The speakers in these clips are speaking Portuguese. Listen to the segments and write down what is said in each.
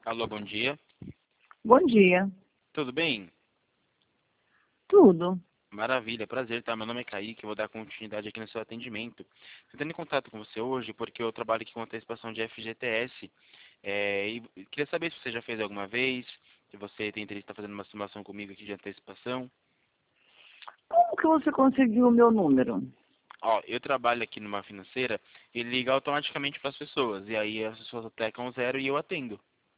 Alô, bom dia. Bom dia. Tudo bem? Tudo. Maravilha, prazer, tá? Meu nome é Kaique, eu vou dar continuidade aqui no seu atendimento. Estou em contato com você hoje porque eu trabalho aqui com antecipação de FGTS. E queria saber se você já fez alguma vez, se você tem interesse em estar fazendo uma simulação comigo aqui de antecipação. Como que você conseguiu o meu número? Ó, eu trabalho aqui numa financeira e ele liga automaticamente para as pessoas, e aí as pessoas atacam zero e eu atendo.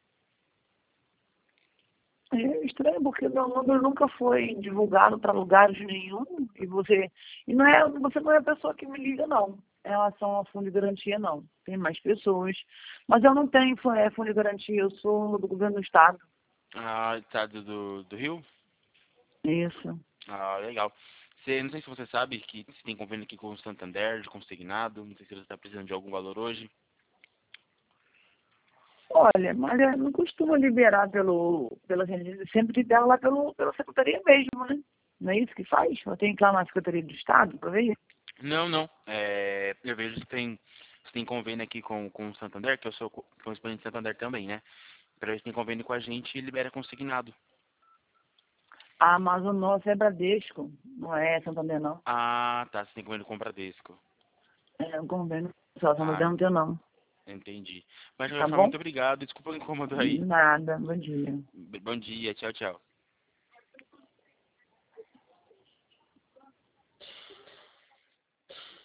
É estranho porque meu número nunca foi divulgado para lugares nenhum você não é a pessoa que me liga não. Em relação ao fundo de garantia não. Tem mais pessoas, mas eu não tenho fundo de garantia. Eu sou do governo do estado. Ah, tá do Rio? Isso. Ah, legal. Não sei se você sabe que se tem convênio aqui com o Santander, de consignado. Não sei se você está precisando de algum valor hoje. Olha, mas não costuma liberar pela gente, sempre libera lá pela secretaria mesmo, né? Não é isso que faz? Eu tenho que ir lá na Secretaria do Estado para ver. Não, não. Eu vejo se tem convênio aqui com o Santander, que eu sou correspondente de Santander também, né? Para ver se tem convênio com a gente e libera consignado. A Amazon nossa é Bradesco, não é Santander, não. Ah, tá. Você tem convênio com o Bradesco. É um convênio só, Ah, Santander não tem, não. entendi. Mas, de Tá qualquer forma, bom? muito obrigado. Desculpa o incômodo aí. Nada, bom dia. Bom dia. Tchau, tchau.